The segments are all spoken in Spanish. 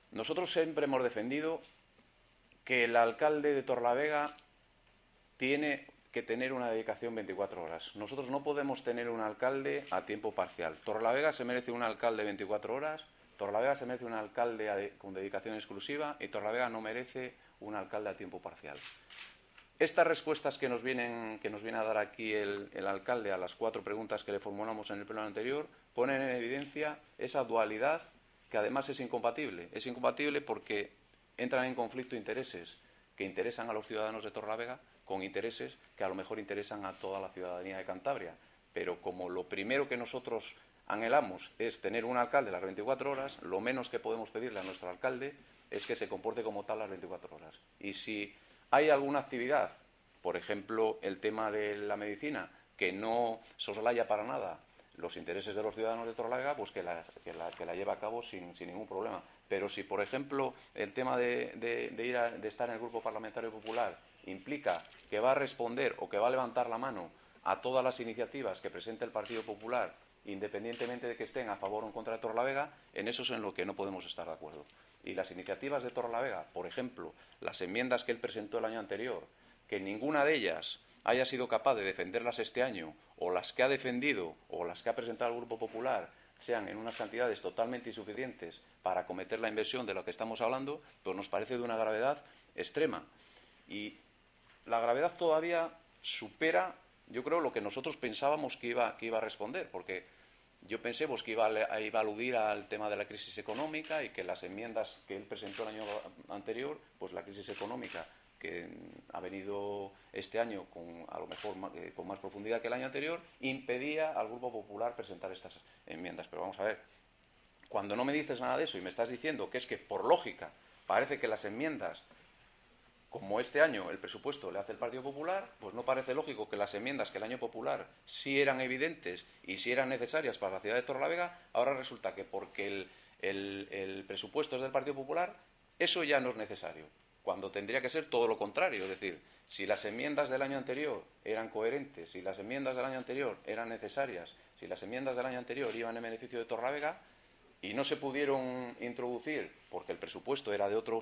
Nosotros siempre hemos defendido que el alcalde de Torrelavega tiene que tener una dedicación 24 horas. Nosotros no podemos tener un alcalde a tiempo parcial. Torrelavega se merece un alcalde 24 horas, Torrelavega se merece un alcalde con dedicación exclusiva y Torrelavega no merece un alcalde a tiempo parcial. Estas respuestas que nos viene a dar aquí el alcalde a las 4 preguntas que le formulamos en el pleno anterior ponen en evidencia esa dualidad que además es incompatible. Es incompatible porque entran en conflicto intereses que interesan a los ciudadanos de Torrelavega con intereses que a lo mejor interesan a toda la ciudadanía de Cantabria. Pero como lo primero que nosotros anhelamos es tener un alcalde las 24 horas, lo menos que podemos pedirle a nuestro alcalde es que se comporte como tal las 24 horas. Y si hay alguna actividad, por ejemplo, el tema de la medicina, que no soslaya para nada los intereses de los ciudadanos de Torrelavega, pues que la lleve a cabo sin ningún problema. Pero si, por ejemplo, el tema de estar en el Grupo Parlamentario Popular implica que va a responder o que va a levantar la mano a todas las iniciativas que presente el Partido Popular, independientemente de que estén a favor o en contra de Torrelavega, en eso es en lo que no podemos estar de acuerdo. Y las iniciativas de Torrelavega, por ejemplo, las enmiendas que él presentó el año anterior, que ninguna de ellas haya sido capaz de defenderlas este año, o las que ha defendido o las que ha presentado el Grupo Popular sean en unas cantidades totalmente insuficientes para acometer la inversión de lo que estamos hablando, pues nos parece de una gravedad extrema. Y la gravedad todavía supera, yo creo, lo que nosotros pensábamos que iba a responder, porque yo pensé pues, que iba a aludir al tema de la crisis económica y que las enmiendas que él presentó el año anterior, pues la crisis económica que ha venido este año a lo mejor con más profundidad que el año anterior, impedía al Grupo Popular presentar estas enmiendas. Pero vamos a ver, cuando no me dices nada de eso y me estás diciendo que es que por lógica parece que las enmiendas, como este año el presupuesto le hace el Partido Popular, pues no parece lógico que las enmiendas que el año popular sí eran evidentes y sí eran necesarias para la ciudad de Torrelavega, ahora resulta que porque el presupuesto es del Partido Popular, eso ya no es necesario, cuando tendría que ser todo lo contrario. Es decir, si las enmiendas del año anterior eran coherentes, si las enmiendas del año anterior eran necesarias, si las enmiendas del año anterior iban en beneficio de Torrelavega, y no se pudieron introducir porque el presupuesto era de otra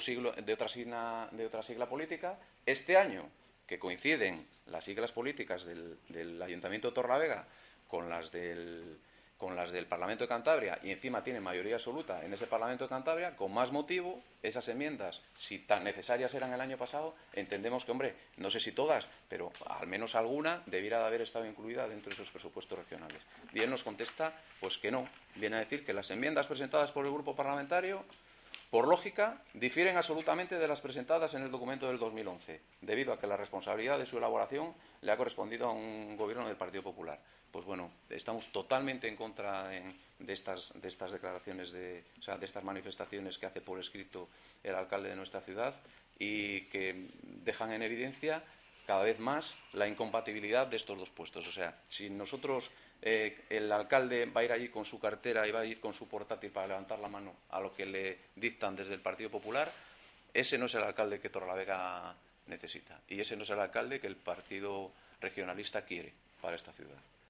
sigla política, este año, que coinciden las siglas políticas del Ayuntamiento de Torrelavega con las del Parlamento de Cantabria y encima tienen mayoría absoluta en ese Parlamento de Cantabria, con más motivo, esas enmiendas, si tan necesarias eran el año pasado, entendemos que, hombre, no sé si todas, pero al menos alguna debiera de haber estado incluida dentro de esos presupuestos regionales. Y él nos contesta, pues que no. Viene a decir que las enmiendas presentadas por el grupo parlamentario, por lógica, difieren absolutamente de las presentadas en el documento del 2011, debido a que la responsabilidad de su elaboración le ha correspondido a un gobierno del Partido Popular. Pues bueno, estamos totalmente en contra de estas declaraciones, de estas manifestaciones que hace por escrito el alcalde de nuestra ciudad y que dejan en evidencia cada vez más la incompatibilidad de estos dos puestos. O sea, si nosotros, el alcalde va a ir allí con su cartera y va a ir con su portátil para levantar la mano a lo que le dictan desde el Partido Popular, ese no es el alcalde que Torrelavega necesita y ese no es el alcalde que el Partido Regionalista quiere para esta ciudad.